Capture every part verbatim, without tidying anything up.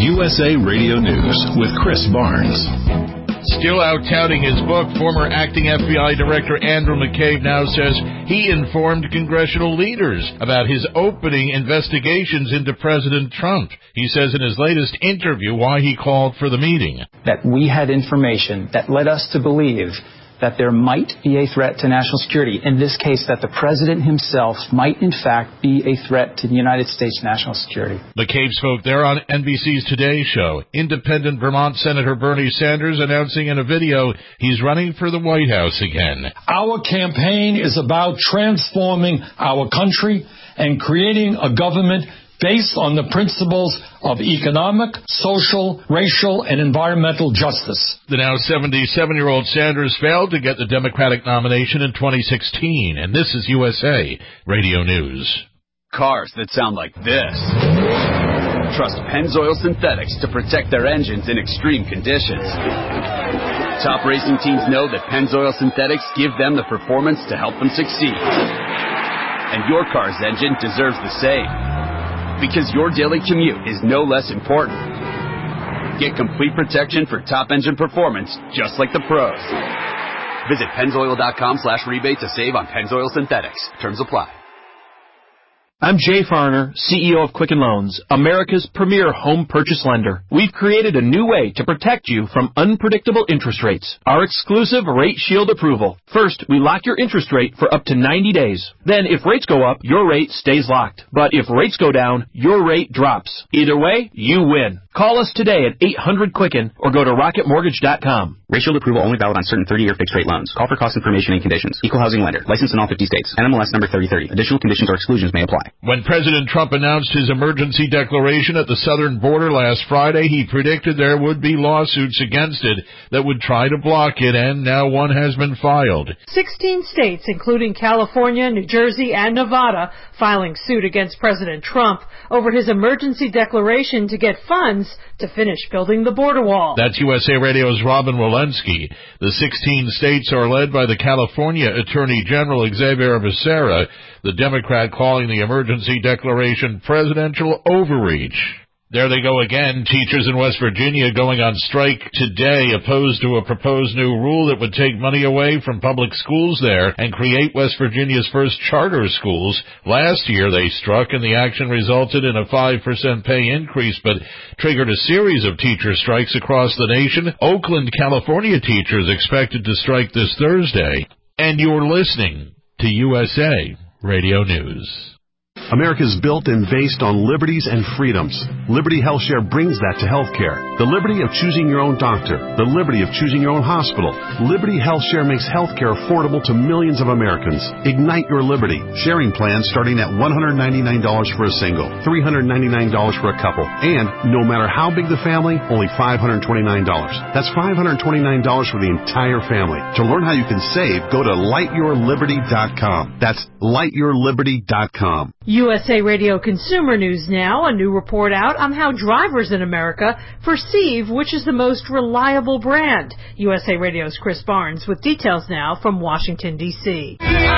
U S A Radio News with Chris Barnes. Still out touting his book, former acting F B I Director Andrew McCabe now says he informed congressional leaders about his opening investigations into President Trump. He says in his latest interview why he called for the meeting. That we had information that led us to believe that there might be a threat to national security. In this case, that the president himself might, in fact, be a threat to the United States national security. McCabe spoke there on N B C's Today Show. Independent Vermont Senator Bernie Sanders announcing in a video he's running for the White House again. Our campaign is about transforming our country and creating a government based on the principles of economic, social, racial, and environmental justice. The now seventy-seven-year-old Sanders failed to get the Democratic nomination in twenty sixteen, and this is U S A Radio News. Cars that sound like this. Trust Pennzoil Synthetics to protect their engines in extreme conditions. Top racing teams know that Pennzoil Synthetics give them the performance to help them succeed. And your car's engine deserves the same. Because your daily commute is no less important. Get complete protection for top engine performance, just like the pros. Visit Pennzoil.com slash rebate to save on Pennzoil Synthetics. Terms apply. I'm Jay Farner, C E O of Quicken Loans, America's premier home purchase lender. We've created a new way to protect you from unpredictable interest rates. Our exclusive Rate Shield approval. First, we lock your interest rate for up to ninety days. Then, if rates go up, your rate stays locked. But if rates go down, your rate drops. Either way, you win. Call us today at eight hundred Quicken or go to rocket mortgage dot com. Rate Shield approval only valid on certain thirty-year fixed-rate loans. Call for cost information and conditions. Equal housing lender. Licensed in all fifty states. N M L S number thirty thirty. Additional conditions or exclusions may apply. When President Trump announced his emergency declaration at the southern border last Friday, he predicted there would be lawsuits against it that would try to block it, and now one has been filed. Sixteen states, including California, New Jersey, and Nevada, filing suit against President Trump over his emergency declaration to get funds to finish building the border wall. That's U S A Radio's Robin Walensky. The sixteen states are led by the California Attorney General Xavier Becerra, the Democrat calling the emergency declaration presidential overreach. There they go again. Teachers in West Virginia going on strike today, opposed to a proposed new rule that would take money away from public schools there and create West Virginia's first charter schools. Last year they struck, and the action resulted in a five percent pay increase, but triggered a series of teacher strikes across the nation. Oakland, California teachers expected to strike this Thursday. And you're listening to U S A Radio News. America is built and based on liberties and freedoms. Liberty HealthShare brings that to healthcare. The liberty of choosing your own doctor. The liberty of choosing your own hospital. Liberty HealthShare makes healthcare affordable to millions of Americans. Ignite your liberty. Sharing plans starting at one hundred ninety-nine dollars for a single, three hundred ninety-nine dollars for a couple, and no matter how big the family, only five hundred twenty-nine dollars. That's five hundred twenty-nine dollars for the entire family. To learn how you can save, go to light your liberty dot com. That's light your liberty dot com. U S A Radio Consumer News now, a new report out on how drivers in America perceive which is the most reliable brand. U S A Radio's Chris Barnes with details now from Washington, D C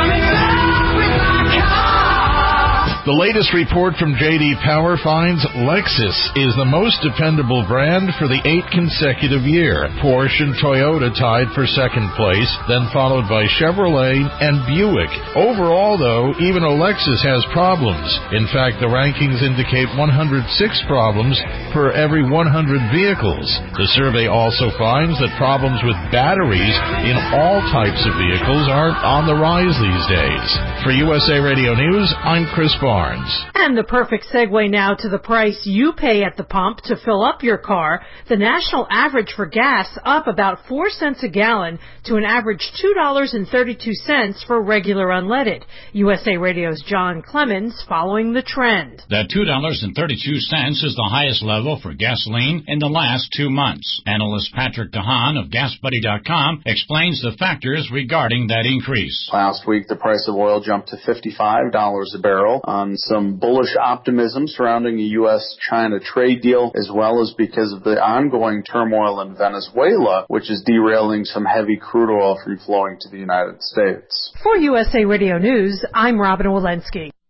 The latest report from J D Power finds Lexus is the most dependable brand for the eighth consecutive year. Porsche and Toyota tied for second place, then followed by Chevrolet and Buick. Overall, though, even a Lexus has problems. In fact, the rankings indicate one hundred six problems per every one hundred vehicles. The survey also finds that problems with batteries in all types of vehicles are on the rise these days. For U S A Radio News, I'm Chris Barnes. And the perfect segue now to the price you pay at the pump to fill up your car. The national average for gas up about four cents a gallon to an average two dollars and thirty-two cents for regular unleaded. U S A Radio's John Clemens following the trend. That two dollars and thirty-two cents is the highest level for gasoline in the last two months. Analyst Patrick DeHaan of gas buddy dot com explains the factors regarding that increase. Last week, the price of oil jumped to fifty-five dollars a barrel on some bullish optimism surrounding a U S China trade deal, as well as because of the ongoing turmoil in Venezuela, which is derailing some heavy crude oil from flowing to the United States. For U S A Radio News, I'm Robin Walensky.